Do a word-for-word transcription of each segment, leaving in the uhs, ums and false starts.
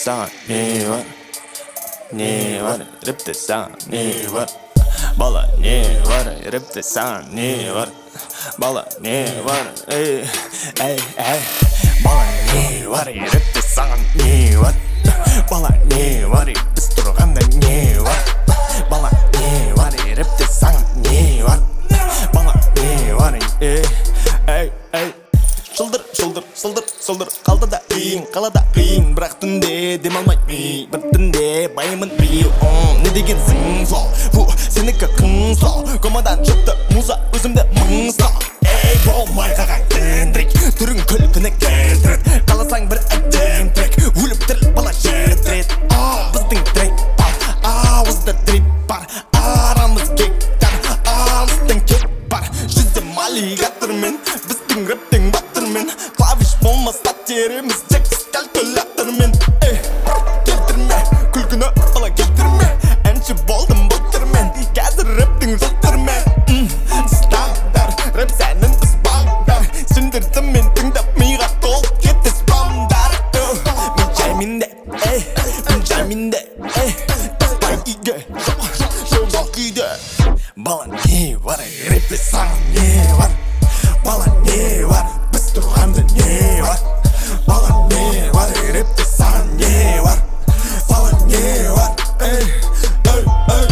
саған не бар, не бар, рэпте саған не бар, бала не бар, рэпте саған не бар, бала не бар, эй, эй, эй, бала не бар, рэпте саған не бар, бала не бар, біз тұрғанда не бар, бала не бар, рэпте саған не бар, бала не бар, эй, эй, эй. Жылдыр, жылдыр, жылдыр, жылдыр, қалды да қиын, қалада қиын, бірақ түнде демалмай ми, бір түнде байымын би, не дегенсің сол, фу, сенікі қың сол, комадан шықты муза, өзімді мың сол, ей, болмай қаған кендрик, түрін күлкіні келтірет, қаласаң бір әдем трек, өліп тіріл бала жетірет, а, біздің трек бар, а, өзді трип бар, арамыз кектар, алыстың кек бар, жүзден аллигатырмен, біздің рэптің батырмен, клавиш болмаса тереміз, текст калькулятормен, эй, келтірме, күлкіні бала келтірме, әнші болдым бұлтырмен, қазір рэптің жылтырмен, стандар, рэп сәнін біз бағдар, сендерді мен тыңдап миға толып кетті спамдар, мен жайменде, эй, мен жайменде, эй, таспай үйге, жоқ, жоқ үйде, бала не бар, рэпте саған не бар, бала не бар, біз тұрғанда не бар, бала не бар, рэпте саған не бар, бала не бар, эй, эй, эй.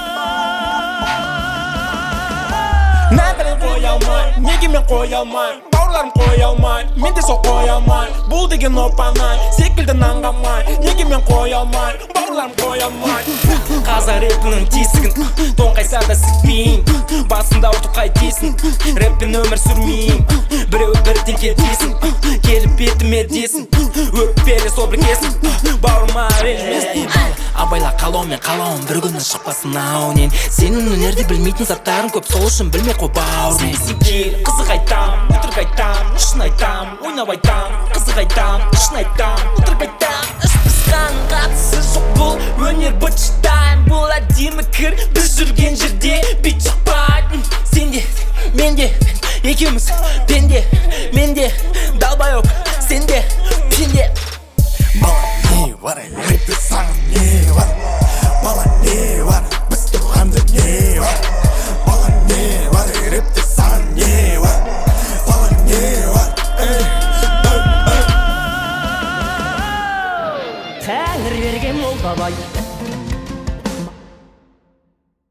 Нәдірін қоя алмай, неге мен қоя алмай, бауырларым қоя алмай, мен де сол қоя алмай, бұл деген опанай, секілді наңғамай, неге мен қоя алмай, бауырларым қоя алмай. Қазақ рэпінің тесігін, тоңқайса да сікпейін, басында ұтып қайтесің, рэппен өмір сүрмейін, біреуі бір теңке дейсің, келіп бетіме дейсің, өкпелі сол бір кесің, бауырыма ренжімесін. Абайла қалаумен қалауым бір күні шықпасын аунен, сенің өнерде білмейтін заттарың көп, сол үшін білмей қой бауырмен. Сенбесін кел, қызық айтам, өтірік айтам, шын айтам, ойнап айтам, қызық айтам, шын айтам, өтірік айтам. Іш пысқан қатысы жоқ бұл өнер быт-шытайм, бұл әдемі кір, біз жүрген жерде бит шықпайды. Сенде, менде, екеуміз пенде, менде